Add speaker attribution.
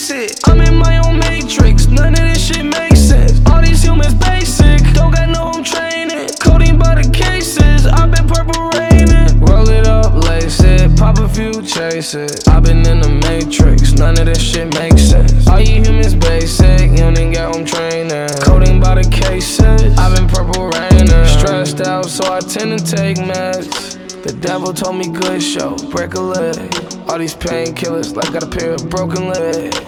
Speaker 1: it. I'm in my own matrix, none of this shit makes sense. All these humans basic, don't got no home training. Codeine by the cases, I've been purple raining. Roll it up, lace it, pop a few, chase it. I've been in the matrix, none of this shit makes sense. All you humans basic, you ain't got home training. Codeine by the cases, I've been purple raining. Stressed out, so I tend to take meds. The devil told me good show, break a leg. All these painkillers like got a pair of broken legs.